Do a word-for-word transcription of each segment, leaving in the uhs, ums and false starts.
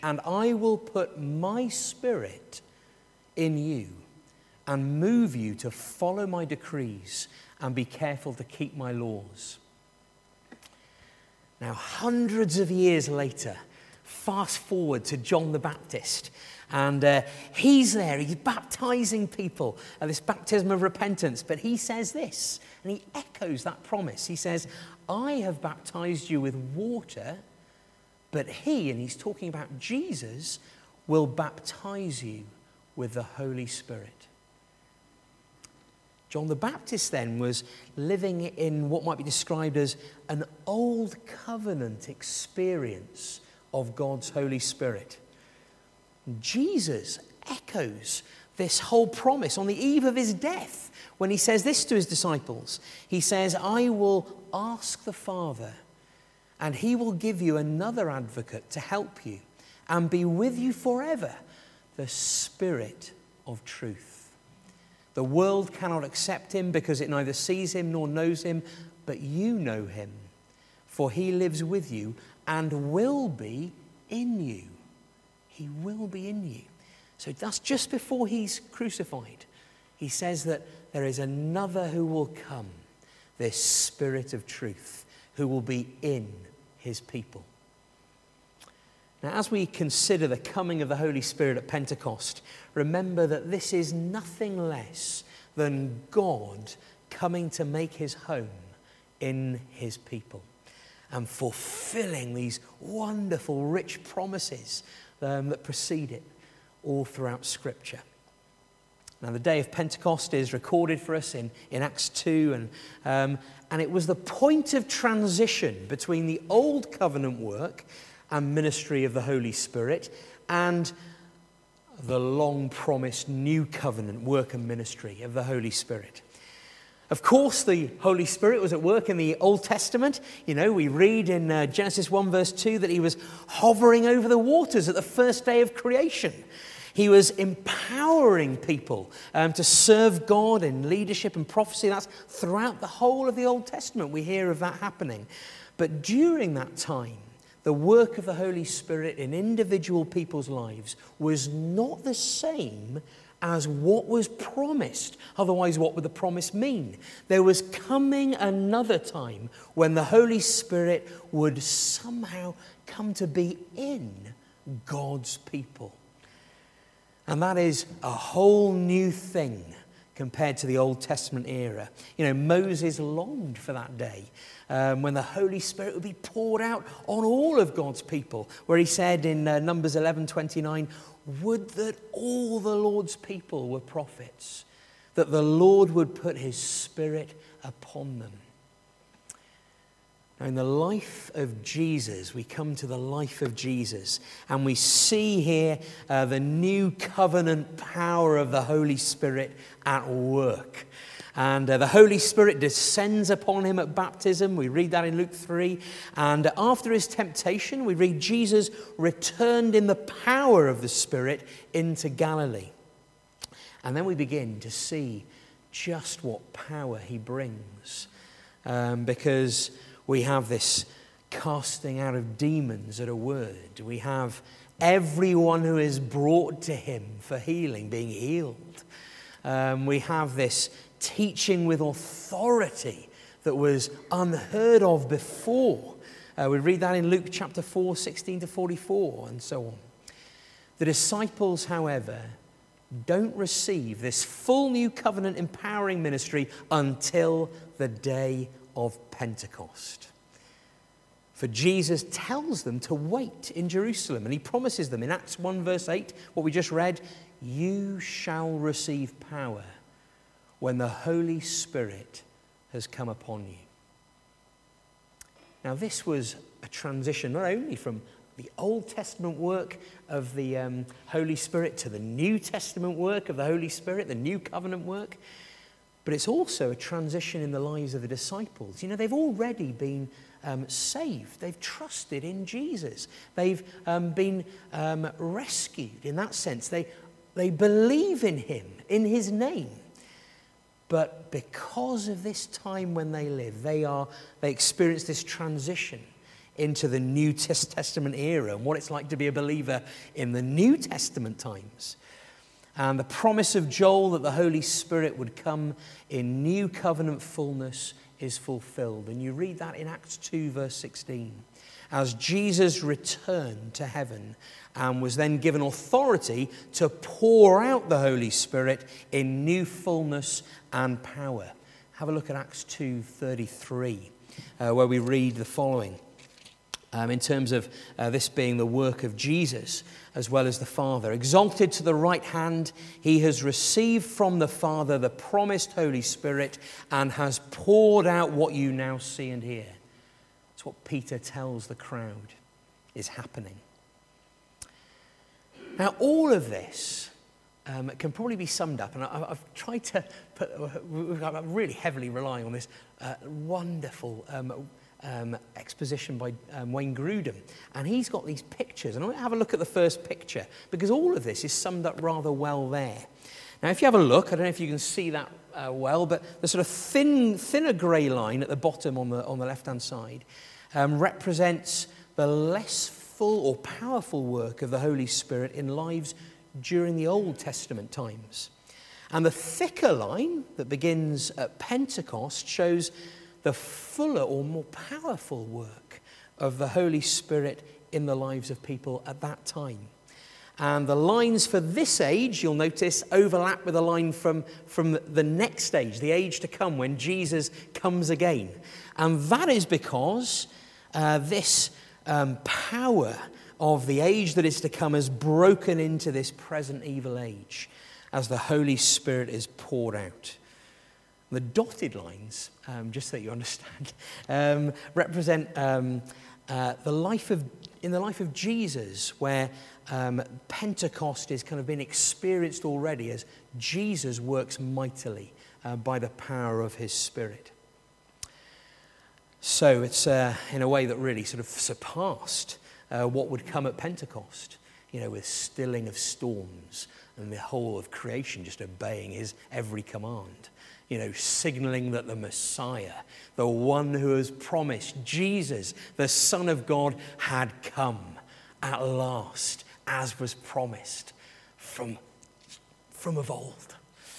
and I will put my Spirit in you and move you to follow my decrees and be careful to keep my laws. Now, hundreds of years later, fast forward to John the Baptist, and uh, he's there, he's baptizing people at this baptism of repentance, but he says this, and he echoes that promise. He says, I have baptized you with water, but he, and he's talking about Jesus, will baptize you with the Holy Spirit. John the Baptist then was living in what might be described as an old covenant experience of God's Holy Spirit. Jesus echoes this whole promise on the eve of his death when he says this to his disciples. He says, I will ask the Father, and he will give you another advocate to help you and be with you forever, the Spirit of truth. The world cannot accept him because it neither sees him nor knows him, but you know him, for he lives with you and will be in you. He will be in you. So that's just before he's crucified. He says that there is another who will come, this Spirit of truth, who will be in his people. Now, as we consider the coming of the Holy Spirit at Pentecost, remember that this is nothing less than God coming to make his home in his people and fulfilling these wonderful, rich promises um, that precede it all throughout Scripture. Now, the day of Pentecost is recorded for us in, in Acts two, and, um, and it was the point of transition between the old covenant work and ministry of the Holy Spirit and the long-promised new covenant work and ministry of the Holy Spirit. Of course, the Holy Spirit was at work in the Old Testament. You know, we read in uh, Genesis one verse two that he was hovering over the waters at the first day of creation. He was empowering people um, to serve God in leadership and prophecy. That's throughout the whole of the Old Testament. We hear of that happening. But during that time, the work of the Holy Spirit in individual people's lives was not the same as what was promised. Otherwise, what would the promise mean? There was coming another time when the Holy Spirit would somehow come to be in God's people. And that is a whole new thing compared to the Old Testament era. You know, Moses longed for that day um, when the Holy Spirit would be poured out on all of God's people, where he said in uh, Numbers eleven twenty-nine, would that all the Lord's people were prophets, that the Lord would put his Spirit upon them. Now, in the life of Jesus, we come to the life of Jesus, and we see here uh, the new covenant power of the Holy Spirit at work. And uh, the Holy Spirit descends upon him at baptism. We read that in Luke three. And after his temptation, we read Jesus returned in the power of the Spirit into Galilee. And then we begin to see just what power he brings. Um, because we have this casting out of demons at a word. We have everyone who is brought to him for healing being healed. Um, we have this teaching with authority that was unheard of before. Uh, we read that in Luke chapter four, sixteen to forty-four, and so on. The disciples, however, don't receive this full new covenant empowering ministry until the day of Pentecost. For Jesus tells them to wait in Jerusalem, and he promises them in Acts one verse eight, what we just read, you shall receive power when the Holy Spirit has come upon you. Now, this was a transition not only from the Old Testament work of the um, Holy Spirit to the New Testament work of the Holy Spirit, the New Covenant work, but it's also a transition in the lives of the disciples. You know, they've already been um, saved. They've trusted in Jesus. They've um, been um, rescued in that sense. They, they believe in him, in his name. But because of this time when they live, they are they experience this transition into the New Testament era and what it's like to be a believer in the New Testament times. And the promise of Joel that the Holy Spirit would come in new covenant fullness is fulfilled. And you read that in Acts two, verse sixteen. As Jesus returned to heaven and was then given authority to pour out the Holy Spirit in new fullness and power. Have a look at Acts two thirty-three, uh, where we read the following. Um, in terms of uh, this being the work of Jesus as well as the Father. Exalted to the right hand, he has received from the Father the promised Holy Spirit and has poured out what you now see and hear. That's what Peter tells the crowd is happening. Now, all of this um, can probably be summed up, and I, I've tried to put, I'm really heavily relying on this uh, wonderful um, Um, exposition by um, Wayne Grudem, and he's got these pictures, and I want to have a look at the first picture because all of this is summed up rather well there. Now, if you have a look, I don't know if you can see that uh, well, but the sort of thin, thinner grey line at the bottom on the on the left-hand side um, represents the less full or powerful work of the Holy Spirit in lives during the Old Testament times, and the thicker line that begins at Pentecost shows the fuller or more powerful work of the Holy Spirit in the lives of people at that time. And the lines for this age, you'll notice, overlap with a line from, from the next age, the age to come when Jesus comes again. And that is because uh, this um, power of the age that is to come has broken into this present evil age as the Holy Spirit is poured out. The dotted lines, um, just so that you understand, um, represent um, uh, the life of in the life of Jesus, where um, Pentecost has kind of been experienced already as Jesus works mightily uh, by the power of his Spirit. So it's uh, in a way that really sort of surpassed uh, what would come at Pentecost, you know, with stilling of storms and the whole of creation just obeying his every command. You know, signaling that the Messiah, the one who was promised, Jesus, the Son of God, had come at last, as was promised from, from of old.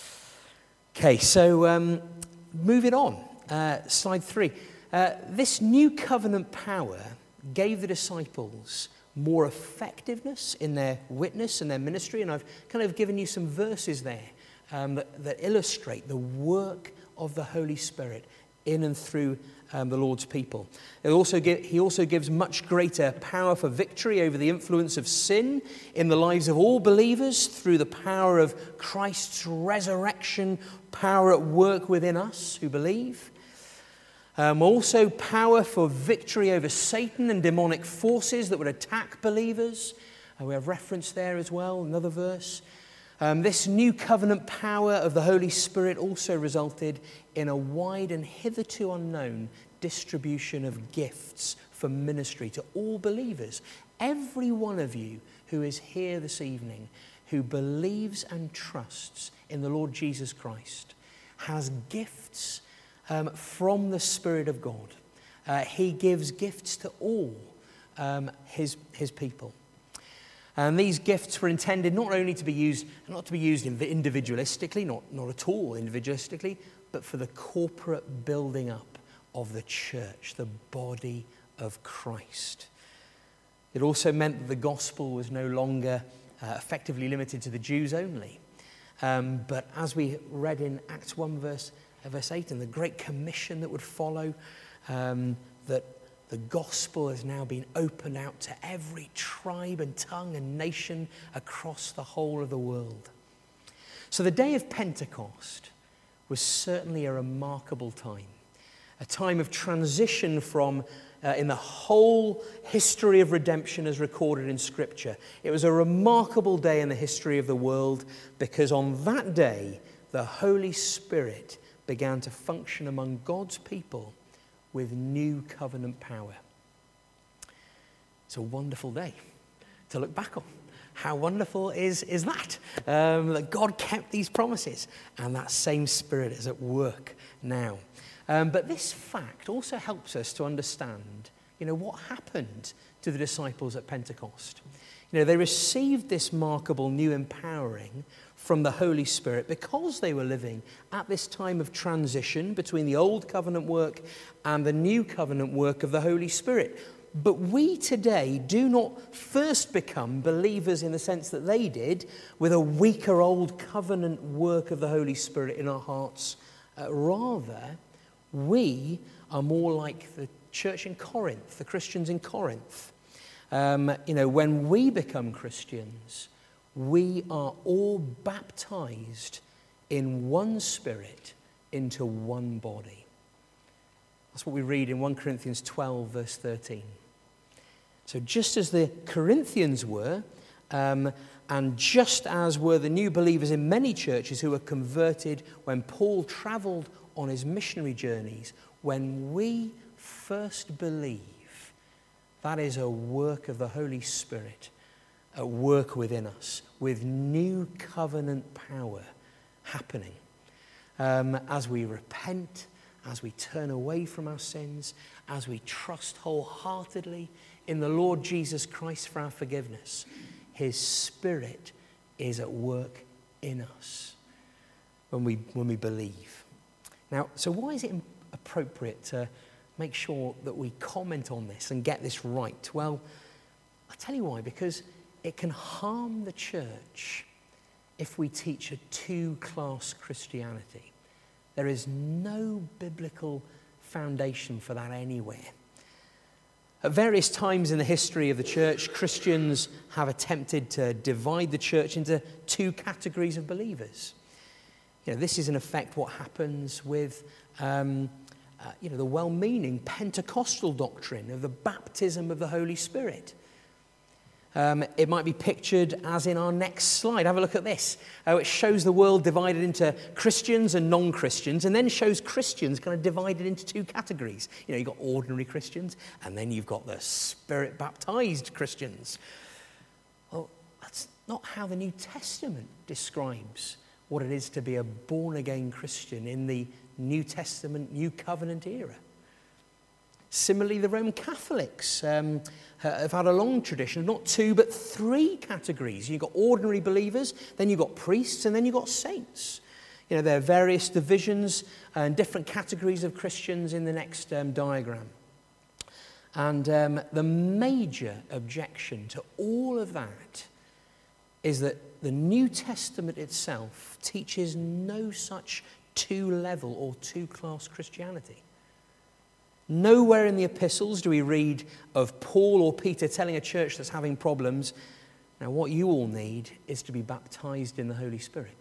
Okay, so um, moving on, uh, slide three. Uh, this new covenant power gave the disciples more effectiveness in their witness and their ministry, and I've kind of given you some verses there. Um, that, that illustrate the work of the Holy Spirit in and through um, the Lord's people. It also give, he also gives much greater power for victory over the influence of sin in the lives of all believers through the power of Christ's resurrection, power at work within us who believe. Um, also power for victory over Satan and demonic forces that would attack believers. Uh, we have reference there as well, another verse. Um, this new covenant power of the Holy Spirit also resulted in a wide and hitherto unknown distribution of gifts for ministry to all believers. Every one of you who is here this evening, who believes and trusts in the Lord Jesus Christ, has gifts um, from the Spirit of God. Uh, he gives gifts to all um, his, his people. And these gifts were intended not only to be used, not to be used individualistically, not, not at all individualistically, but for the corporate building up of the church, the body of Christ. It also meant that the gospel was no longer uh, effectively limited to the Jews only. Um, but as we read in Acts one verse, uh, verse eight, and the great commission that would follow, um, that the gospel has now been opened out to every tribe and tongue and nation across the whole of the world. So the day of Pentecost was certainly a remarkable time, a time of transition from, uh, in the whole history of redemption as recorded in Scripture. It was a remarkable day in the history of the world because on that day, the Holy Spirit began to function among God's people with new covenant power. It's a wonderful day to look back on. How wonderful is, is that? Um, that God kept these promises and that same Spirit is at work now. Um, but this fact also helps us to understand, You know, what happened to the disciples at Pentecost? You know, they received this remarkable new empowering from the Holy Spirit because they were living at this time of transition between the old covenant work and the new covenant work of the Holy Spirit. But we today do not first become believers in the sense that they did, with a weaker old covenant work of the Holy Spirit in our hearts. Uh, rather, we are more like the church in Corinth, the Christians in Corinth. Um, you know, when we become Christians, we are all baptized in one Spirit into one body. That's what we read in First Corinthians twelve, verse thirteen. So just as the Corinthians were, um, and just as were the new believers in many churches who were converted when Paul traveled on his missionary journeys, when we first believe, that is a work of the Holy Spirit at work within us, with new covenant power happening. Um, as we repent, as we turn away from our sins, as we trust wholeheartedly in the Lord Jesus Christ for our forgiveness, His Spirit is at work in us when we, when we believe. Now, so why is it appropriate to make sure that we comment on this and get this right? Well, I'll tell you why. Because it can harm the church if we teach a two-class Christianity. There is no biblical foundation for that anywhere. At various times in the history of the church, Christians have attempted to divide the church into two categories of believers. You know, this is in effect what happens with um, uh, you know, the well-meaning Pentecostal doctrine of the baptism of the Holy Spirit. Um, it might be pictured as in our next slide. Have a look at this. Uh, it shows the world divided into Christians and non-Christians, and then shows Christians kind of divided into two categories. You know, you've got ordinary Christians, and then you've got the Spirit-baptized Christians. Well, that's not how the New Testament describes what it is to be a born-again Christian in the New Testament, New Covenant era. Similarly, the Roman Catholics um, have had a long tradition of not two but three categories. You've got ordinary believers, then you've got priests, and then you've got saints. You know, there are various divisions and different categories of Christians in the next um, diagram. And um, the major objection to all of that is that the New Testament itself teaches no such two-level or two-class Christianity. Nowhere in the epistles do we read of Paul or Peter telling a church that's having problems, now what you all need is to be baptized in the Holy Spirit.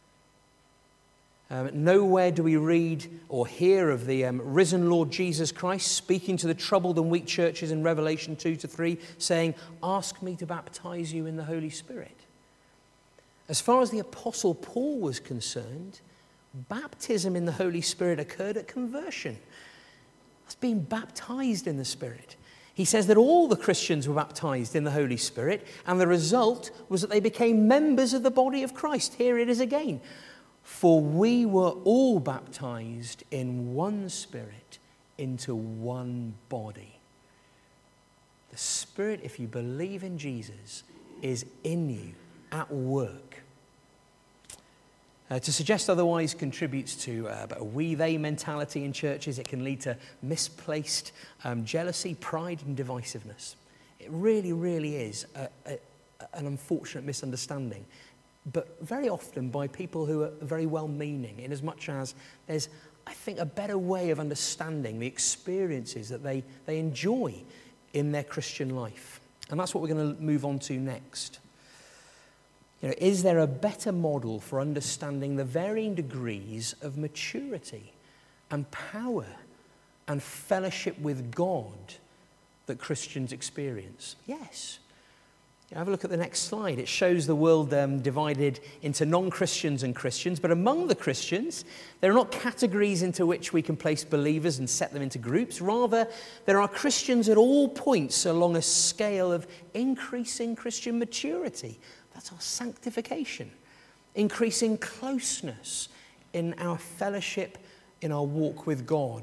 Um, nowhere do we read or hear of the um, risen Lord Jesus Christ speaking to the troubled and weak churches in Revelation two to three, saying, ask me to baptize you in the Holy Spirit. As far as the Apostle Paul was concerned, baptism in the Holy Spirit occurred at conversion. That's being baptized in the Spirit. He says that all the Christians were baptized in the Holy Spirit, and the result was that they became members of the body of Christ. Here it is again. For we were all baptized in one Spirit into one body. The Spirit, if you believe in Jesus, is in you at work. Uh, to suggest otherwise contributes to uh, a we-they mentality in churches. It can lead to misplaced um, jealousy, pride, and divisiveness. It really, really is a, a, an unfortunate misunderstanding, but very often by people who are very well-meaning, in as much as there's, I think, a better way of understanding the experiences that they, they enjoy in their Christian life. And that's what we're going to move on to next. You know, is there a better model for understanding the varying degrees of maturity and power and fellowship with God that Christians experience? Yes. You know, have a look at the next slide. It shows the world um, divided into non-Christians and Christians, but among the Christians, there are not categories into which we can place believers and set them into groups. Rather, there are Christians at all points along a scale of increasing Christian maturity. That's our sanctification, increasing closeness in our fellowship, in our walk with God,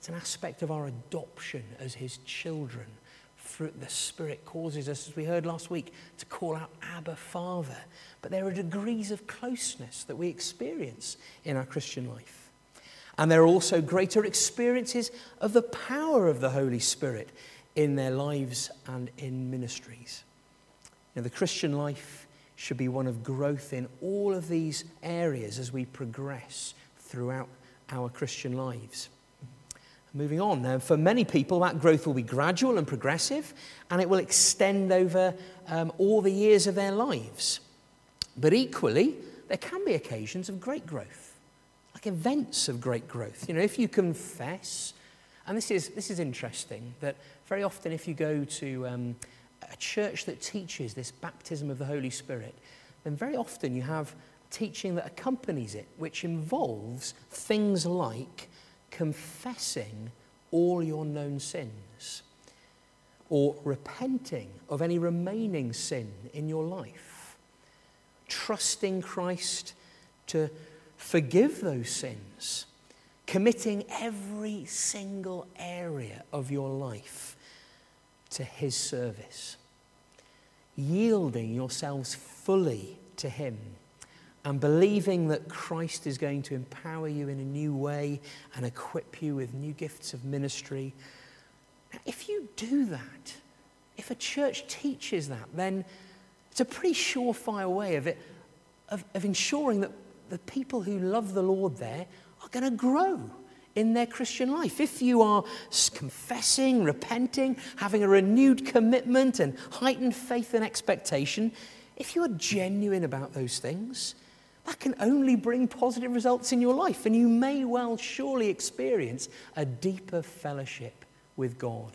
It's an aspect of our adoption as his children. Fruit the Spirit causes us, as we heard last week, to call out Abba, Father. But there are degrees of closeness that we experience in our Christian life. And there are also greater experiences of the power of the Holy Spirit in their lives and in ministries. Now, the Christian life should be one of growth in all of these areas as we progress throughout our Christian lives. Moving on, now, for many people that growth will be gradual and progressive, and it will extend over um, all the years of their lives. But equally, there can be occasions of great growth, like events of great growth. You know, if you confess, and this is this is interesting, that very often if you go to um, a church that teaches this baptism of the Holy Spirit, then very often you have teaching that accompanies it, which involves things like confessing all your known sins, or repenting of any remaining sin in your life, trusting Christ to forgive those sins, committing every single area of your life to his service, yielding yourselves fully to him, and believing that Christ is going to empower you in a new way and equip you with new gifts of ministry. Now, if you do that, if a church teaches that, then it's a pretty surefire way of it, of, of ensuring that the people who love the Lord there are going to grow in their Christian life. If you are confessing, repenting, having a renewed commitment and heightened faith and expectation, if you are genuine about those things, that can only bring positive results in your life, and you may well surely experience a deeper fellowship with God,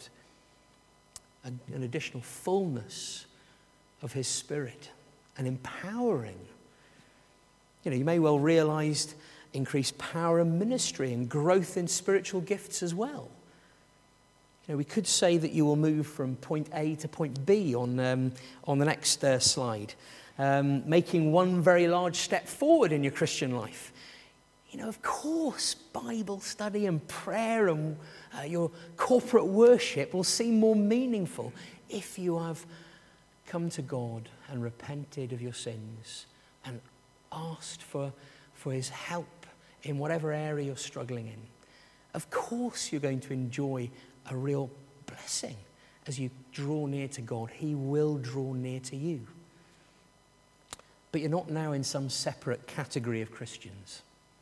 an additional fullness of his Spirit, an empowering. You know, you may well realize increased power in ministry and growth in spiritual gifts as well. You know, we could say that you will move from point A to point B on um, on the next uh, slide, um, making one very large step forward in your Christian life. You know, of course, Bible study and prayer and uh, your corporate worship will seem more meaningful if you have come to God and repented of your sins and asked for, for his help in whatever area you're struggling in. Of course, you're going to enjoy a real blessing as you draw near to God. He will draw near to you. But you're not now in some separate category of Christians.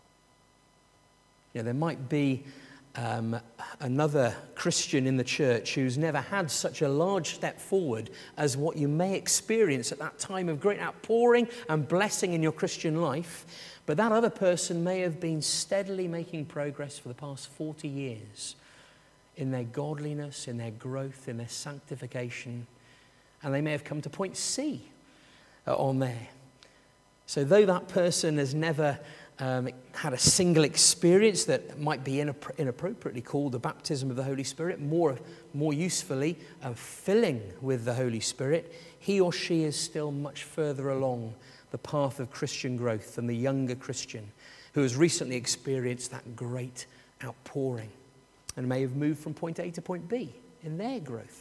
You know, there might be um, another Christian in the church who's never had such a large step forward as what you may experience at that time of great outpouring and blessing in your Christian life. But that other person may have been steadily making progress for the past forty years in their godliness, in their growth, in their sanctification. And they may have come to point C uh, on there. So though that person has never um, had a single experience that might be inappro- inappropriately called the baptism of the Holy Spirit, more, more usefully uh, filling with the Holy Spirit, he or she is still much further along the path of Christian growth than the younger Christian who has recently experienced that great outpouring and may have moved from point A to point B in their growth.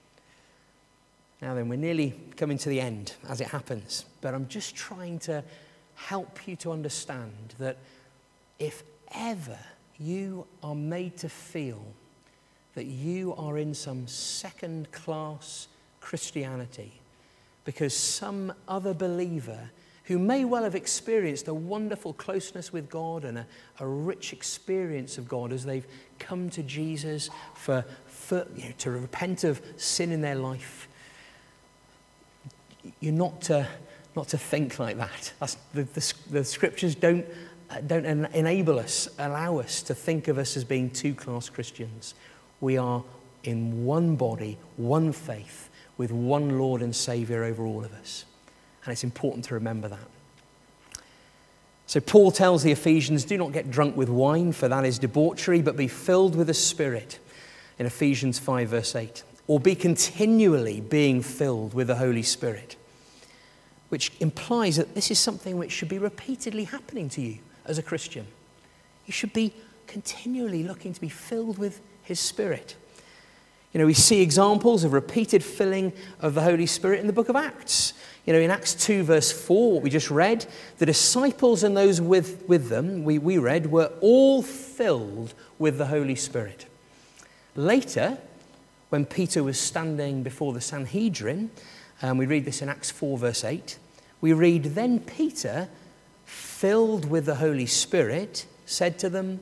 Now then, we're nearly coming to the end as it happens, but I'm just trying to help you to understand that if ever you are made to feel that you are in some second-class Christianity because some other believer who may well have experienced a wonderful closeness with God and a, a rich experience of God as they've come to Jesus for, for you know, to repent of sin in their life, you're not to, not to think like that. That's, the, the, the scriptures don't, uh, don't en- enable us, allow us to think of us as being two-class Christians. We are in one body, one faith, with one Lord and Saviour over all of us. And it's important to remember that. So Paul tells the Ephesians, do not get drunk with wine, for that is debauchery, but be filled with the Spirit, in Ephesians five verse eight. Or be continually being filled with the Holy Spirit, which implies that this is something which should be repeatedly happening to you as a Christian. You should be continually looking to be filled with his Spirit. You know, we see examples of repeated filling of the Holy Spirit in the book of Acts. You know, in Acts two, verse four, what we just read, the disciples and those with, with them, we, we read, were all filled with the Holy Spirit. Later, when Peter was standing before the Sanhedrin, and we read this in Acts four, verse eight, we read, then Peter, filled with the Holy Spirit, said to them,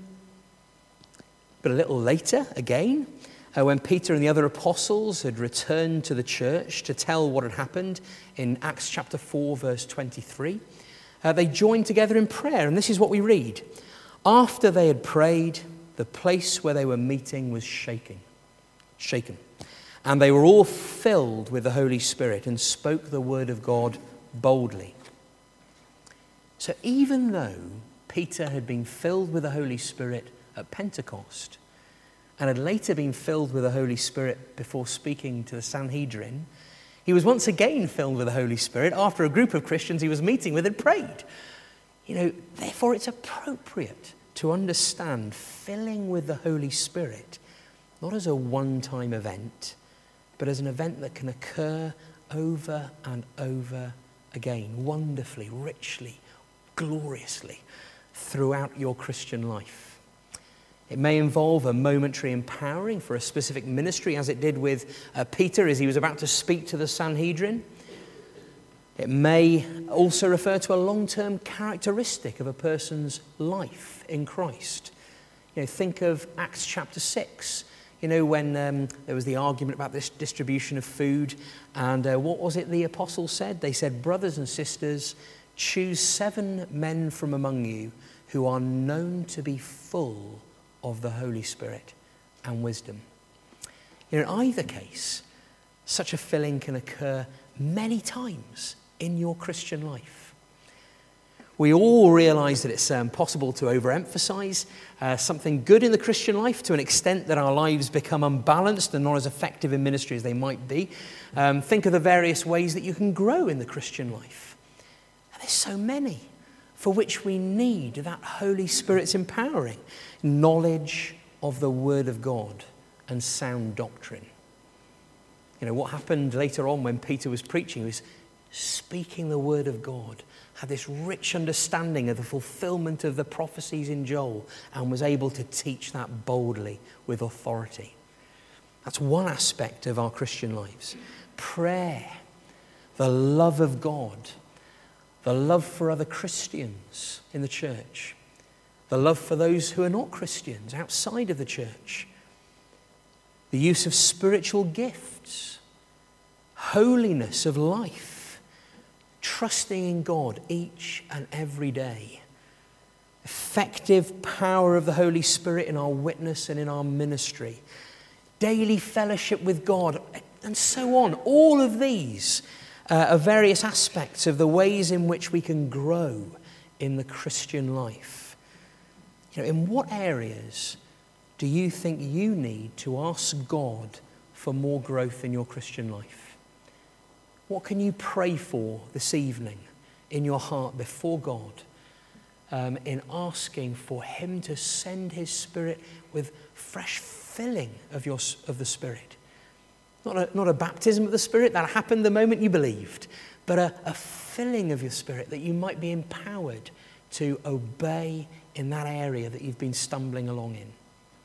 but a little later, again, Uh, when Peter and the other apostles had returned to the church to tell what had happened in Acts chapter four, verse twenty-three, uh, they joined together in prayer. And this is what we read. After they had prayed, the place where they were meeting was shaking, shaken. And they were all filled with the Holy Spirit and spoke the word of God boldly. So even though Peter had been filled with the Holy Spirit at Pentecost, and had later been filled with the Holy Spirit before speaking to the Sanhedrin, he was once again filled with the Holy Spirit after a group of Christians he was meeting with had prayed. You know, therefore it's appropriate to understand filling with the Holy Spirit not as a one-time event, but as an event that can occur over and over again, wonderfully, richly, gloriously, throughout your Christian life. It may involve a momentary empowering for a specific ministry, as it did with uh, Peter as he was about to speak to the Sanhedrin. It may also refer to a long-term characteristic of a person's life in Christ. You know, think of Acts chapter six, you know, when um, there was the argument about this distribution of food, and uh, what was it the apostles said? They said, brothers and sisters, choose seven men from among you who are known to be full of the Holy Spirit and wisdom. You know, in either case, such a filling can occur many times in your Christian life. We all realize that it's um, possible to overemphasize uh, something good in the Christian life to an extent that our lives become unbalanced and not as effective in ministry as they might be. Um, think of the various ways that you can grow in the Christian life. And there's so many for which we need that Holy Spirit's empowering knowledge of the Word of God and sound doctrine. You know, what happened later on when Peter was preaching, he was speaking the Word of God, had this rich understanding of the fulfillment of the prophecies in Joel, and was able to teach that boldly with authority. That's one aspect of our Christian lives. Prayer, the love of God, the love for other Christians in the church, the love for those who are not Christians outside of the church, the use of spiritual gifts, holiness of life, trusting in God each and every day, effective power of the Holy Spirit in our witness and in our ministry, daily fellowship with God, and so on. All of these uh, are various aspects of the ways in which we can grow in the Christian life. You know, in what areas do you think you need to ask God for more growth in your Christian life? What can you pray for this evening in your heart before God um, in asking for Him to send His Spirit with fresh filling of your of the Spirit? Not a, not a baptism of the Spirit that happened the moment you believed, but a, a filling of your Spirit that you might be empowered to obey in that area that you've been stumbling along in.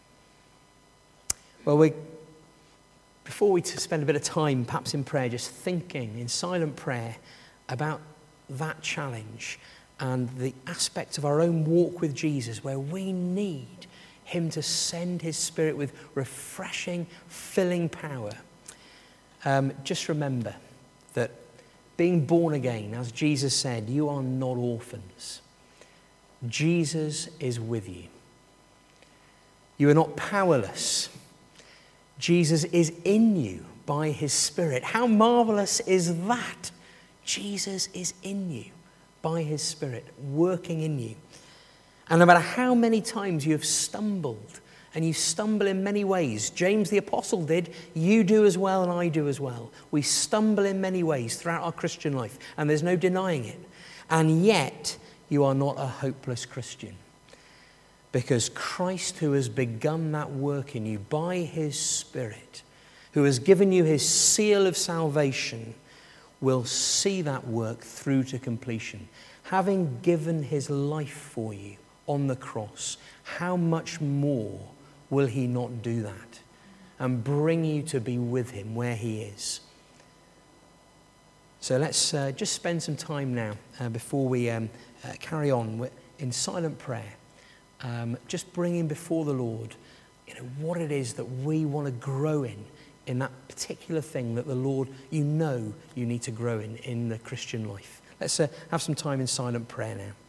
Well, we, before we spend a bit of time, perhaps in prayer, just thinking in silent prayer about that challenge and the aspect of our own walk with Jesus where we need Him to send His Spirit with refreshing, filling power. Um, just remember that being born again, as Jesus said, you are not orphans. Jesus is with you. You are not powerless. Jesus is in you by His Spirit. How marvelous is that? Jesus is in you by His Spirit, working in you. And no matter how many times you have stumbled, and you stumble in many ways, James the Apostle did, you do as well and I do as well. We stumble in many ways throughout our Christian life, and there's no denying it. And yet, you are not a hopeless Christian. Because Christ, who has begun that work in you by his Spirit, who has given you his seal of salvation, will see that work through to completion. Having given his life for you on the cross, how much more will he not do that and bring you to be with him where he is? So let's uh, just spend some time now uh, before we um, uh, carry on in silent prayer. Um, just bringing before the Lord, you know, what it is that we want to grow in, in that particular thing that the Lord, you know, you need to grow in, in the Christian life. Let's uh, have some time in silent prayer now.